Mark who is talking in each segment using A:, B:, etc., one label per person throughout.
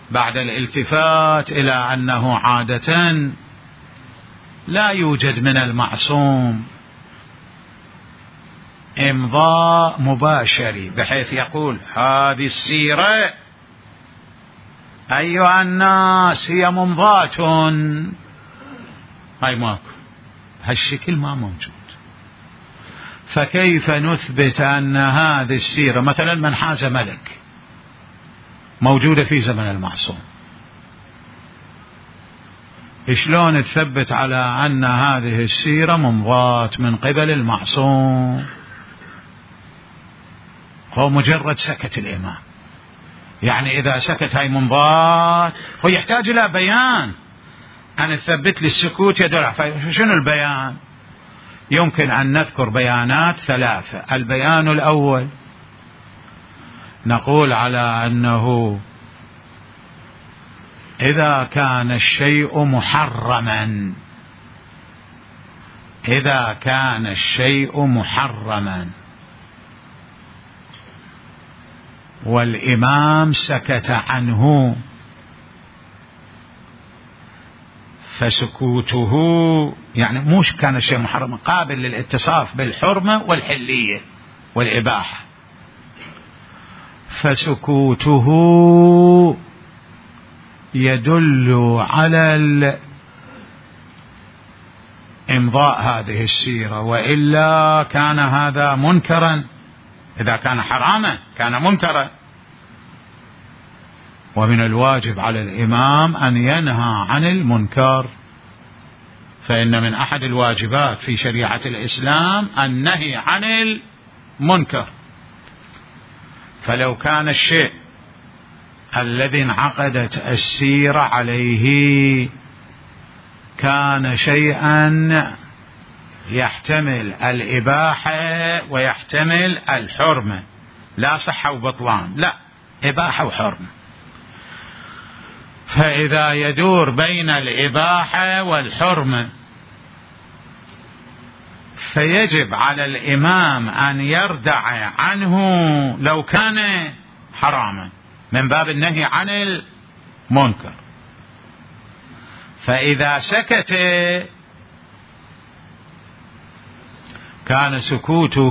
A: بعد الالتفات إلى أنه عادة لا يوجد من المعصوم إمضاء مباشر بحيث يقول هذه السيرة أيها الناس هي ممضاة، هاي ماكو، هالشكل ما موجود. فكيف نثبت أن هذه السيرة مثلا من حاز ملك موجودة في زمن المعصوم؟ شلون تثبت على أن هذه السيرة ممضاة من قبل المعصوم؟ هو مجرد سكت الإمام، يعني إذا سكت هاي ممضاة، هو يحتاج إلى بيان أن تثبت لي السكوت يدل. شنو البيان؟ يمكن أن نذكر بيانات ثلاثة. البيان الأول نقول على أنه إذا كان الشيء محرما، إذا كان الشيء محرما والإمام سكت عنه فسكوته، يعني مش كان الشيء محرما، قابل للاتصاف بالحرمة والحلية والإباحة، فسكوته يدل على إمضاء هذه السيرة، وإلا كان هذا منكرا. إذا كان حراما كان منكرا. ومن الواجب على الإمام أن ينهى عن المنكر، فإن من أحد الواجبات في شريعة الإسلام النهي عن المنكر. فلو كان الشيء الذي انعقدت السيرة عليه كان شيئا يحتمل الإباحة ويحتمل الحرمة، لا صحة وبطلان، لا، إباحة وحرمة، فإذا يدور بين الإباحة والحرمة فيجب على الإمام أن يردع عنه لو كان حراما من باب النهي عن المنكر. فإذا سكت كان سكوته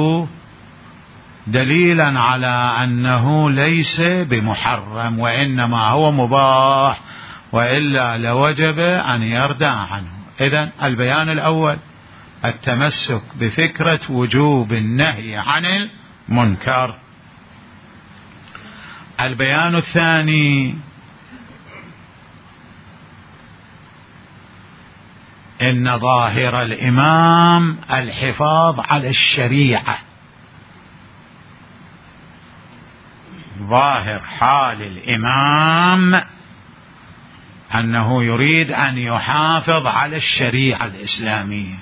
A: دليلا على أنه ليس بمحرم وإنما هو مباح، وإلا لوجب أن يردع عنه. إذن البيان الأول التمسك بفكرة وجوب النهي عن المنكر. البيان الثاني إن ظاهر الإمام الحفاظ على الشريعة، ظاهر حال الإمام أنه يريد أن يحافظ على الشريعة الإسلامية.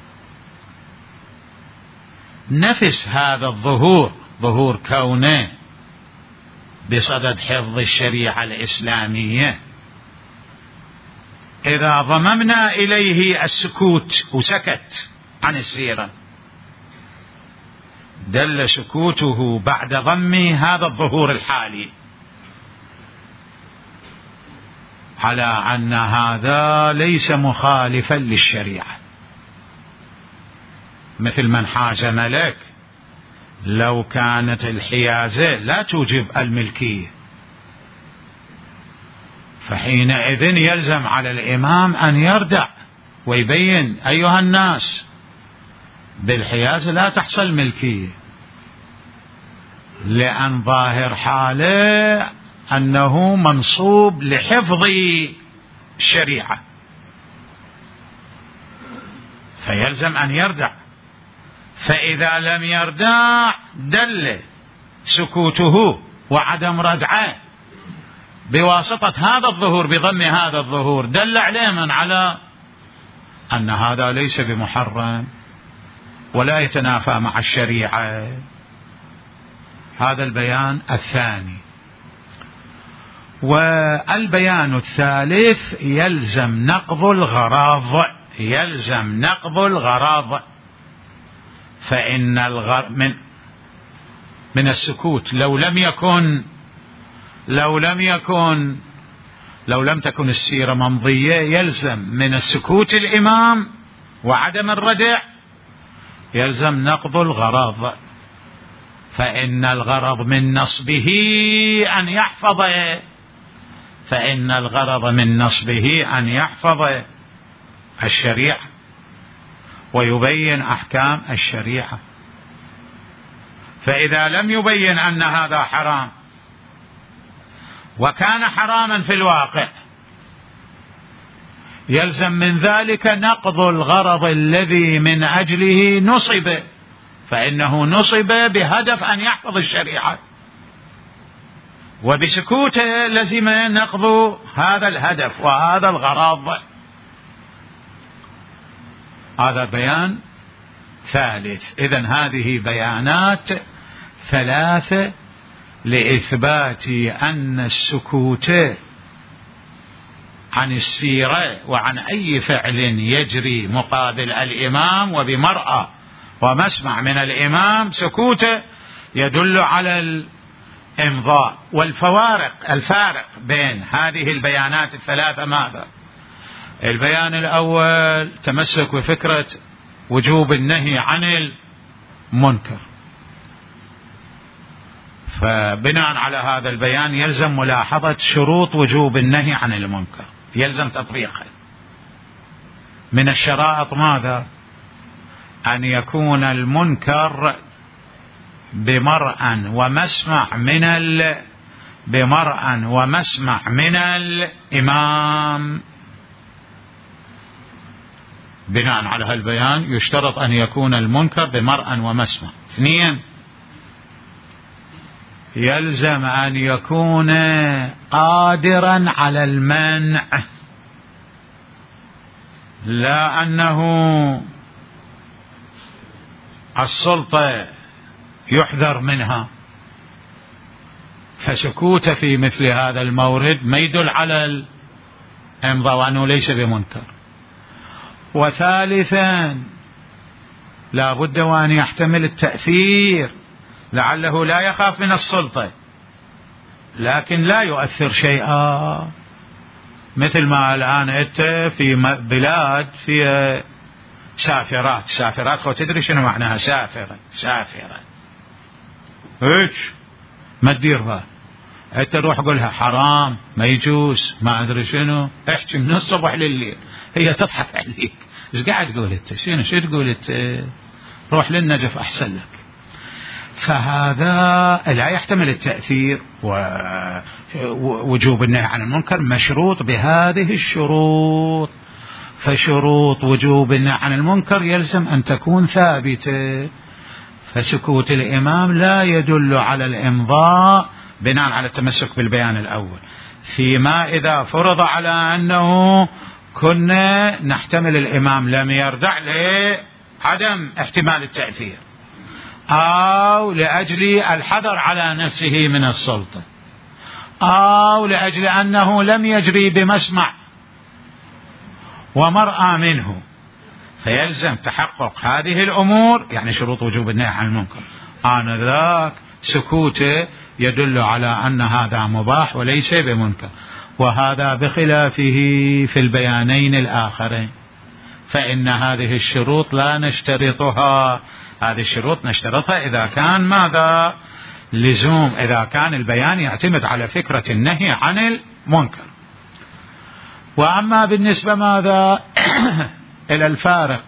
A: نفس هذا الظهور، ظهور كونه بصدد حفظ الشريعة الإسلامية، إذا ضممنا إليه السكوت وسكت عن السيرة دل سكوته بعد ضم هذا الظهور الحالي على أن هذا ليس مخالفا للشريعة. مثل من حاز ملك، لو كانت الحيازة لا توجب الملكية فحينئذ يلزم على الإمام أن يردع ويبين أيها الناس بالحيازة لا تحصل ملكية، لأن ظاهر حاله أنه منصوب لحفظ الشريعة، فيلزم أن يردع. فإذا لم يردع دل سكوته وعدم ردعه بواسطة هذا الظهور، بضم هذا الظهور، دل عليه على أن هذا ليس بمحرم ولا يتنافى مع الشريعة. هذا البيان الثاني. والبيان الثالث يلزم نقض الغراض، يلزم نقض الغراض، فإن من السكوت لو لم يكن لو لم تكن السيرة ممضية يلزم من السكوت الإمام وعدم الردع يلزم نقض الغرض، فإن الغرض من نصبه أن يحفظ الشريعة ويبين أحكام الشريعة. فإذا لم يبين أن هذا حرام وكان حراما في الواقع يلزم من ذلك نقض الغرض الذي من أجله نصب، فإنه نصب بهدف أن يحفظ الشريعة، وبسكوته لزم نقض هذا الهدف وهذا الغرض. هذا بيان ثالث. إذن هذه بيانات ثلاثة لإثبات أن السكوت عن السيرة وعن أي فعل يجري مقابل الإمام وبمرأة ومسمع من الإمام سكوته يدل على الإمضاء. الفارق بين هذه البيانات الثلاثة ماذا؟ البيان الأول تمسك بفكرة وجوب النهي عن المنكر، فبناء على هذا البيان يلزم ملاحظة شروط وجوب النهي عن المنكر، يلزم تطبيقه. من الشرائط ماذا؟ أن يكون المنكر بمرأ ومسمع من الإمام. بناء على هالبيان يشترط أن يكون المنكر بمرأ ومسمع. 2، يلزم أن يكون قادرا على المنع، لا أنه السلطة يحذر منها، فسكوت في مثل هذا المورد ما يدل على الإمضاء وأنه ليس بمنكر. وثالثا لا بد وأن يحتمل التأثير، لعله لا يخاف من السلطة لكن لا يؤثر شيئا، مثل ما الآن أنت في بلاد فيها سافرات تدري شنو معناها سافرة هيك ما تديرها، أنت روح قولها حرام ما يجوز ما أدري شنو، احكي من الصبح لليل هي تضحك عليك. ايش قاعد تقول انت؟ شو تقول انت؟ روح للنجف احسن لك. فهذا لا يحتمل التأثير، ووجوب النهي عن المنكر مشروط بهذه الشروط. فشروط وجوب النهي عن المنكر يلزم أن تكون ثابتة، فسكوت الإمام لا يدل على الإمضاء بناء على التمسك بالبيان الأول، فيما إذا فرض على أنه كنا نحتمل الإمام لم يردع لعدم احتمال التأثير أو لأجل الحذر على نفسه من السلطة أو لأجل أنه لم يجري بمسمع ومرأى منه، فيلزم تحقق هذه الأمور، يعني شروط وجوب النهي عن المنكر. آنذاك سكوته يدل على أن هذا مباح وليس بمنكر، وهذا بخلافه في البيانين الآخرين، فإن هذه الشروط لا نشترطها. هذه الشروط نشترطها إذا كان ماذا؟ لزوم، إذا كان البيان يعتمد على فكرة النهي عن المنكر. وأما بالنسبة ماذا إلى الفارق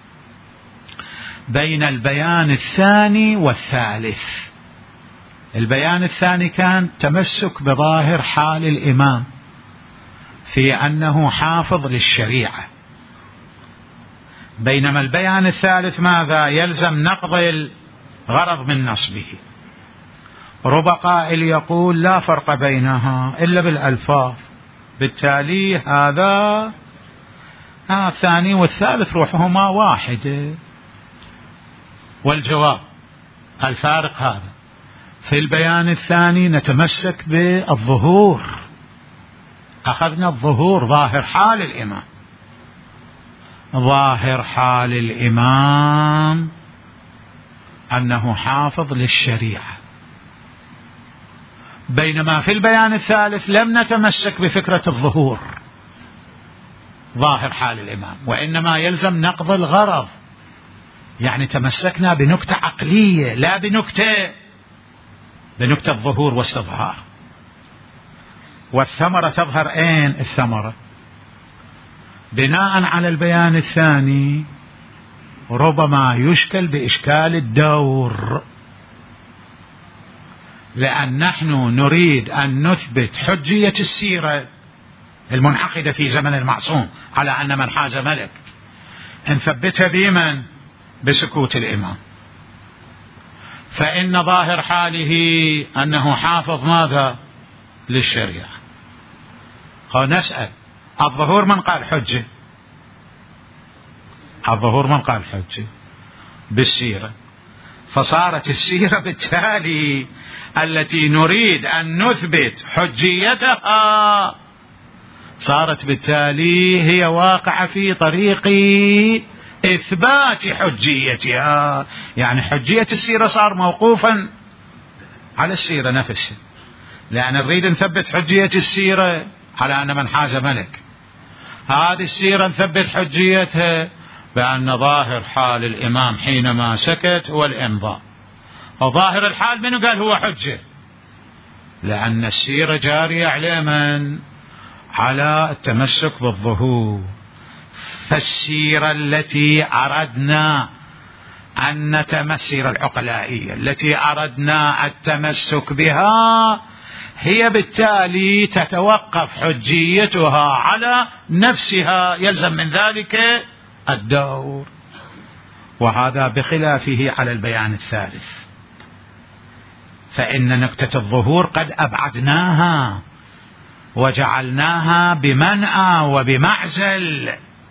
A: بين البيان الثاني والثالث، البيان الثاني كان تمسك بظاهر حال الإمام في أنه حافظ للشريعة، بينما البيان الثالث ماذا؟ يلزم نقض الغرض من نصبه. رب قائل يقول لا فرق بينها إلا بالألفاظ، بالتالي هذا الثاني والثالث روحهما واحدة. والجواب الفارق هذا في البيان الثاني نتمسك بالظهور، أخذنا الظهور ظاهر حال الإمام، ظاهر حال الإمام أنه حافظ للشريعة، بينما في البيان الثالث لم نتمسك بفكرة الظهور ظاهر حال الإمام، وإنما يلزم نقض الغرض، يعني تمسكنا بنكتة عقلية لا بنكتة ظهور واستظهار. والثمرة تظهر أين؟ الثمرة بناء على البيان الثاني ربما يشكل بإشكال الدور، لأن نحن نريد أن نثبت حجية السيرة المنعقدة في زمن المعصوم على أن من حاز ملك، نثبتها بمن؟ بسكوت الإمام. فإن ظاهر حاله أنه حافظ ماذا؟ للشريعة. نسأل الظهور من قال حجة؟ الظهور من قال حجة؟ بالسيرة. فصارت السيرة بالتالي التي نريد أن نثبت حجيتها صارت بالتالي هي واقعة في طريق إثبات حجيتها، يعني حجية السيرة صار موقوفا على السيرة نفسها، لأن نريد نثبت حجية السيرة على أن من حاز ملك. هذه السيرة نثبت حجيتها بأن ظاهر حال الإمام حينما سكت هو الإمضاء، وظاهر الحال منه قال هو حجة، لأن السيرة جارية على من؟ على التمسك بالظهور. فالسيرة التي أردنا أن السيرة العقلائية التي أردنا التمسك بها هي بالتالي تتوقف حجيتها على نفسها، يلزم من ذلك الدور، وهذا بخلافه على البيان الثالث، فإن نكتة الظهور قد أبعدناها وجعلناها بمنأى وبمعزل،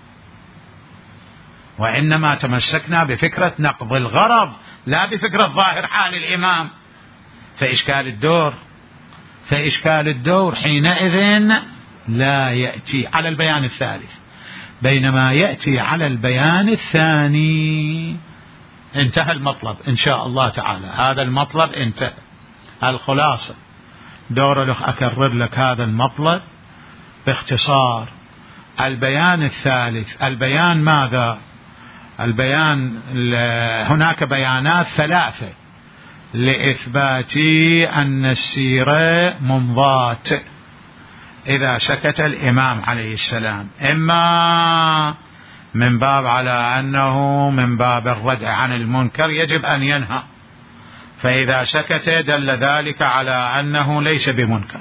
A: وإنما تمسكنا بفكرة نقض الغرض لا بفكرة ظاهر حال الإمام. فإشكال الدور حينئذ لا يأتي على البيان الثالث، بينما يأتي على البيان الثاني. انتهى المطلب إن شاء الله تعالى، هذا المطلب انتهى. الخلاصة دور الأخ أكرر لك هذا المطلب باختصار. البيان الثالث البيان ماذا؟ البيان هناك بيانات ثلاثة لإثبات أن السيرة منضات إذا سكت الإمام عليه السلام، إما من باب على أنه من باب الردع عن المنكر يجب أن ينهى، فإذا سكت دل ذلك على أنه ليس بمنكر،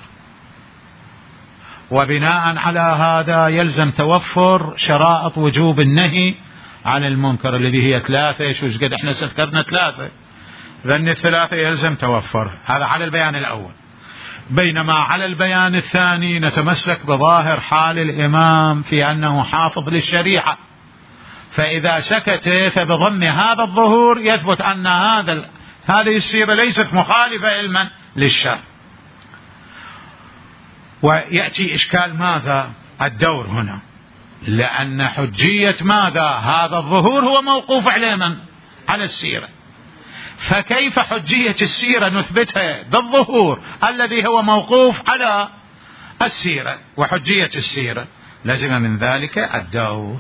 A: وبناء على هذا يلزم توفر شرائط وجوب النهي عن المنكر الذي هي ثلاثة. شوش قد احنا ذكرنا ثلاثة، ذن الثلاثة يلزم توفر. هذا على البيان الأول. بينما على البيان الثاني نتمسك بظاهر حال الإمام في أنه حافظ للشريعة، فإذا سكت فبضم هذا الظهور يثبت أن هذه السيرة ليست مخالفة علما للشرع. ويأتي إشكال ماذا؟ الدور هنا، لأن حجية ماذا؟ هذا الظهور هو موقوف على من؟ على السيرة. فكيف حجية السيرة نثبتها بالظهور الذي هو موقوف على السيرة؟ وحجية السيرة لازم من ذلك الدور.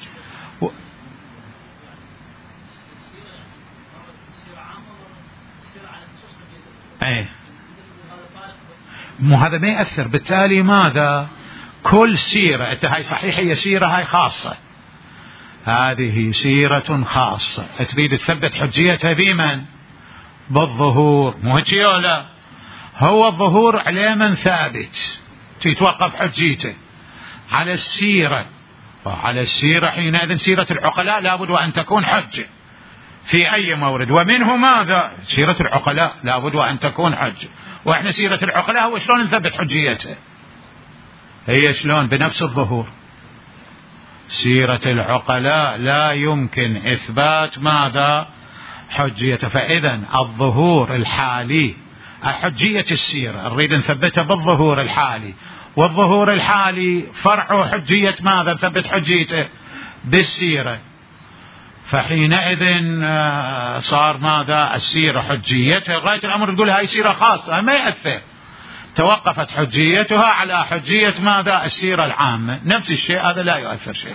A: مو هذا ما يأثر. بالتالي ماذا؟ كل سيرة هاي صحيح هي سيرة هاي خاصة، هذه سيرة خاصة تريد تثبت حجيتها بمن؟ بالظهور. مو هيك ولا هو الظهور على من ثابت تتوقف حجيته؟ على السيرة. وعلى السيرة حينئذ سيرة العقلاء لابد وأن تكون حجة في أي مورد، ومنه ماذا؟ سيرة العقلاء لابد وأن تكون حجة. وإحنا سيرة العقلاء هو شلون نثبت حجيته؟ هي شلون؟ بنفس الظهور. سيرة العقلاء لا يمكن إثبات ماذا؟ حجيته. فإذا الظهور الحالي حجية السيرة نريد نثبتها بالظهور الحالي، والظهور الحالي فرع حجية ماذا؟ نثبت حجيته بالسيرة. فحينئذ صار ماذا؟ السيرة حجيتها غاية الأمر تقول هاي سيرة خاصة ما يأثر. توقفت حجيتها على حجية ماذا؟ السيرة العامة. نفس الشيء هذا لا يؤثر شيء.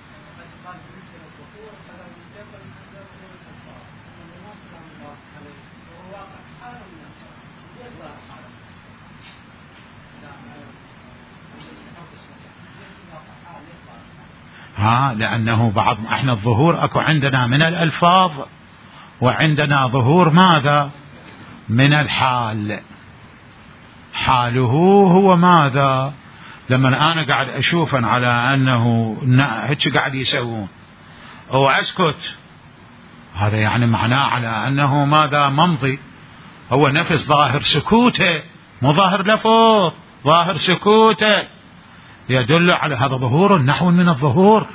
A: لأنه بعض احنا الظهور اكو عندنا من الألفاظ وعندنا ظهور ماذا؟ من الحال. حاله هو ماذا؟ لما انا قاعد اشوف على انه هيك قاعد يسوون واسكت، هذا يعني معناه على انه ماذا؟ ممضي. هو نفس ظاهر سكوته، مو ظاهر لفظ، ظاهر سكوته يدل على هذا ظهور نحو من الظهور،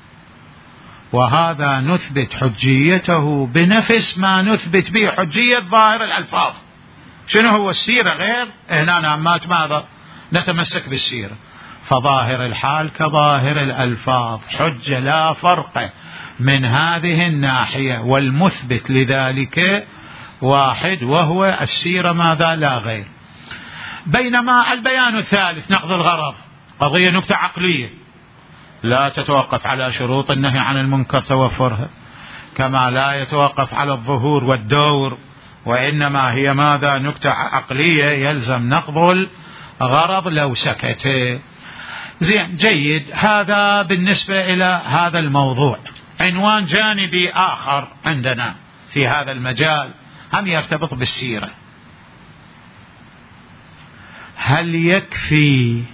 A: وهذا نثبت حجيته بنفس ما نثبت به حجية ظاهر الألفاظ. شنو هو؟ السيرة غير، هنا نعمات ماذا؟ نتمسك بالسيرة. فظاهر الحال كظاهر الألفاظ حجة لا فرق من هذه الناحية، والمثبت لذلك واحد وهو السيرة ماذا؟ لا غير. بينما البيان الثالث نقض الغرض قضية نكتة عقلية لا تتوقف على شروط النهي عن المنكر توفرها، كما لا يتوقف على الظهور والدور، وإنما هي ماذا؟ نكتة عقلية يلزم نقض الغرض لو سكت. زين، جيد. هذا بالنسبة إلى هذا الموضوع. عنوان جانبي آخر عندنا في هذا المجال هم يرتبط بالسيرة. هل يكفي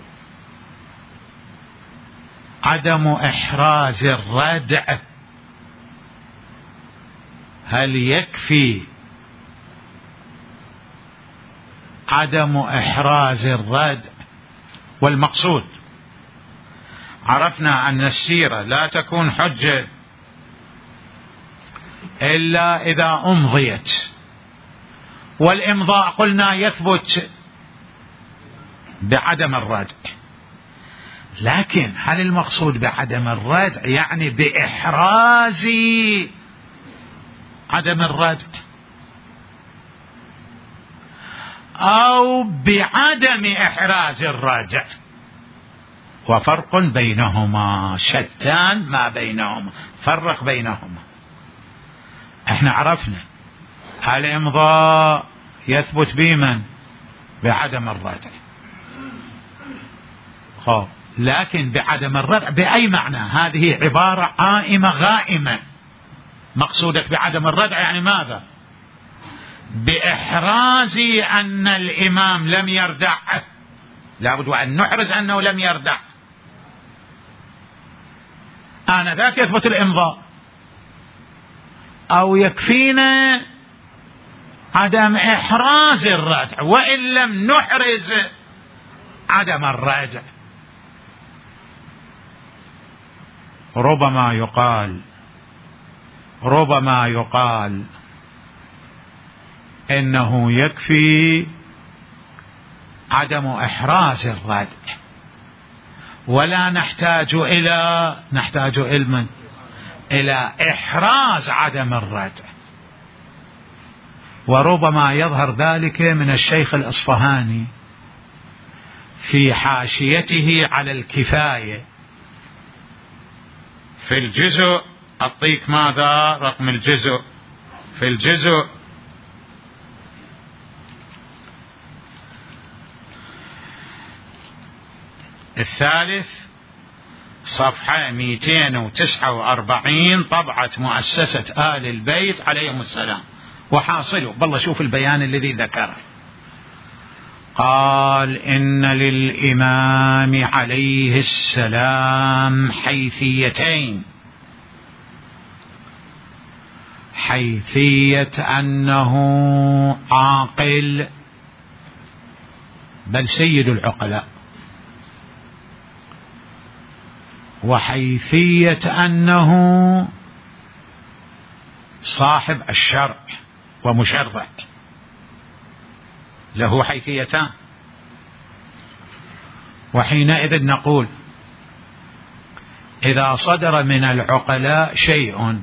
A: عدم إحراز الردع؟ هل يكفي عدم إحراز الردع؟ والمقصود عرفنا أن السيرة لا تكون حجة إلا إذا أمضيت، والإمضاء قلنا يثبت بعدم الردع. لكن هل المقصود بعدم الردع يعني بإحراز عدم الردع أو بعدم إحراز الردع؟ وفرق بينهما، شتان ما بينهما، فرق بينهما. احنا عرفنا الإمضاء يثبت بمن؟ بعدم الردع. لكن بعدم الردع بأي معنى؟ هذه عبارة عائمة غائمة. مقصودك بعدم الردع يعني ماذا؟ بإحراز أن الإمام لم يردع، لابد أن نحرز أنه لم يردع، آنذاك يثبت الإمضاء. أو يكفينا عدم إحراز الردع وإن لم نحرز عدم الردع. ربما يقال إنه يكفي عدم إحراز الردع ولا نحتاج إلى إحراز عدم الردع. وربما يظهر ذلك من الشيخ الأصفهاني في حاشيته على الكفاية في الجزء، أعطيك ماذا؟ رقم الجزء، في الجزء الثالث صفحة 249 طبعة مؤسسة آل البيت عليهم السلام. وحاصله بالله شوف البيان الذي ذكره. قال: إن للإمام عليه السلام حيثيتين: حيثية أنه عاقل بل سيد العقلاء، وحيثية أنه صاحب الشرع ومشرع، له حيثيتان. وحينئذ نقول إذا صدر من العقلاء شيء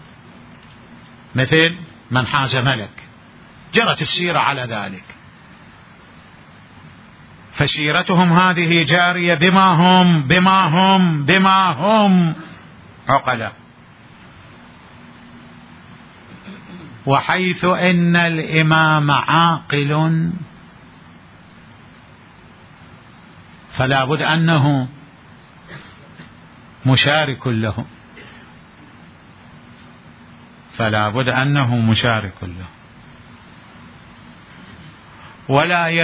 A: مثل من حاز ملك، جرت السيرة على ذلك، فسيرتهم هذه جارية بما هم عقلاء. وحيث إن الإمام عاقل فلا بد أنه مشارك له، ولا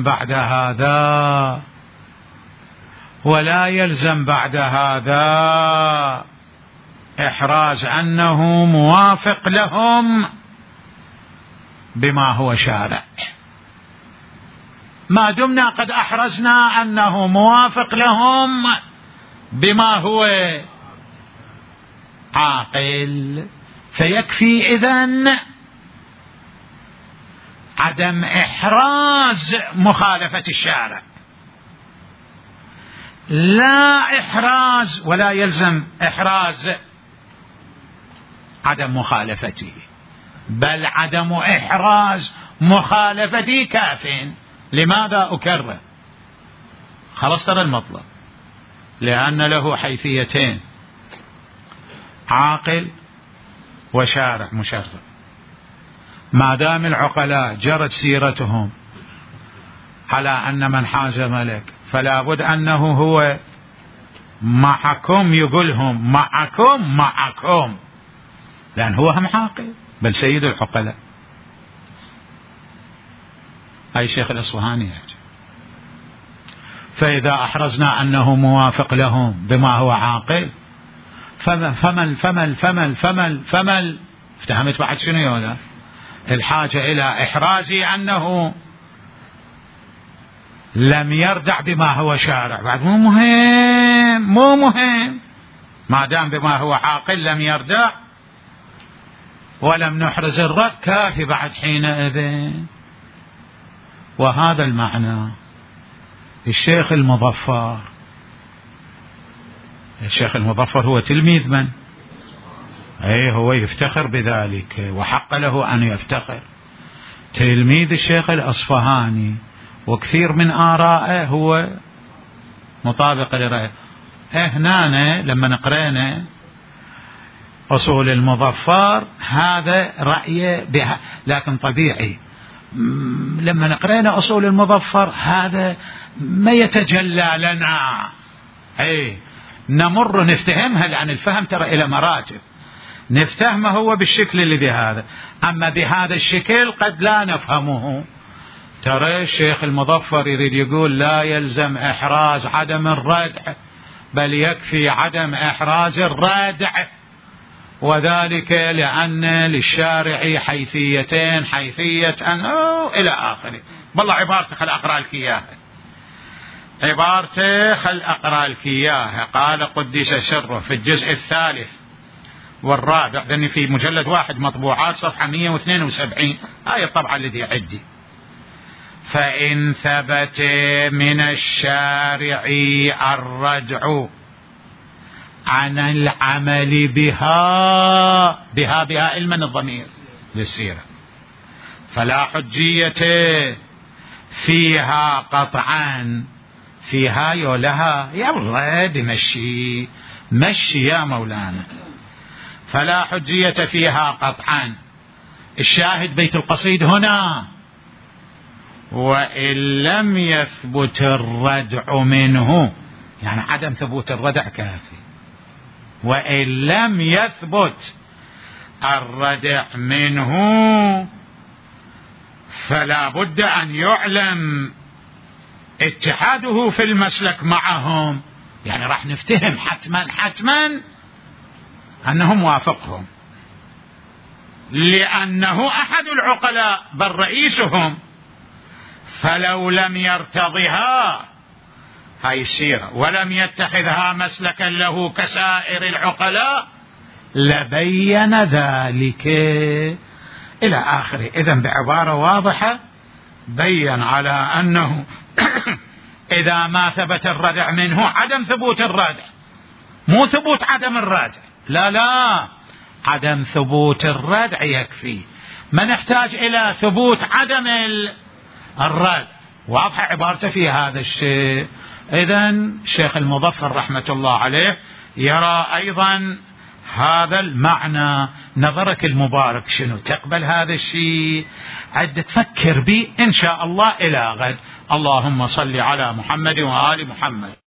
A: يلزم بعد هذا إحراز أنه موافق لهم بما هو شارع. ما دمنا قد أحرزنا أنه موافق لهم بما هو عاقل، فيكفي إذن عدم إحراز مخالفة الشارع، لا إحراز ولا يلزم إحراز عدم مخالفته، بل عدم إحراز مخالفته كاف. لماذا أكرر؟ خلاص ترى المطلب، لأن له حيثيتين: عاقل وشارع مشرع. ما دام العقلاء جرت سيرتهم على أن من حاز ملك فلا بد أنه هو معكم، يقولهم معكم، لأن هو هم عاقل بل سيد العقلاء. هاي شيخ الأصفهاني. فإذا أحرزنا أنه موافق لهم بما هو عاقل فمل افتهمت بعد شنو يولا الحاجة إلى إحرازي أنه لم يردع بما هو شارع. بعد مو مهم ما دام بما هو عاقل لم يردع ولم نحرز الرد كافي بعد حينئذ. وهذا المعنى الشيخ المظفر هو تلميذ من؟ هو يفتخر بذلك وحق له أن يفتخر، تلميذ الشيخ الأصفهاني، وكثير من آرائه هو مطابق لرأيه. هنا لما نقرأنا أصول المظفر هذا رأيه بها، لكن طبيعي لما نقرأنا أصول المظفر هذا ما يتجلى لنا، نمر نفتهمها، لأن الفهم ترى إلى مراتب، نفتهمه هو بالشكل الذي هذا، أما بهذا الشكل قد لا نفهمه. ترى الشيخ المظفر يريد يقول لا يلزم إحراز عدم الردع، بل يكفي عدم إحراز الردع، وذلك لأن للشارع حيثيتين، حيثية أنه إلى آخره. والله عبارته خل أقرأ لك إياها. قال قدس سره في الجزء الثالث والرابع، لأني في مجلد واحد مطبوعات صفحة 172، هاي الطبعة الذي عندي. فإن ثبت من الشارع الردع عن العمل بها علما الضمير للسيرة فلا حجية فيها قطعا. فيها يولها يا ولد مشي يا مولانا. فلا حجية فيها قطعا. الشاهد بيت القصيد هنا: وإن لم يثبت الردع منه، يعني عدم ثبوت الردع كافي. وإن لم يثبت الردع منه فلا بد أن يعلم اتحاده في المسلك معهم، يعني راح نفتهم حتما أنهم وافقهم، لأنه أحد العقلاء بل رئيسهم. فلو لم يرتضها هاي السيرة ولم يتخذها مسلكا له كسائر العقلاء لبين ذلك إلى آخره. إذن بعبارة واضحة بين على أنه إذا ما ثبت الردع منه، عدم ثبوت الردع، مو ثبوت عدم الردع، لا عدم ثبوت الردع يكفي، ما نحتاج إلى ثبوت عدم الردع. واضحة عبارته في هذا الشيء. إذن الشيخ المظفر رحمة الله عليه يرى أيضا هذا المعنى. نظرك المبارك شنو؟ تقبل هذا الشيء؟ عد تفكر به إن شاء الله إلى غد. اللهم صل على محمد وآل محمد.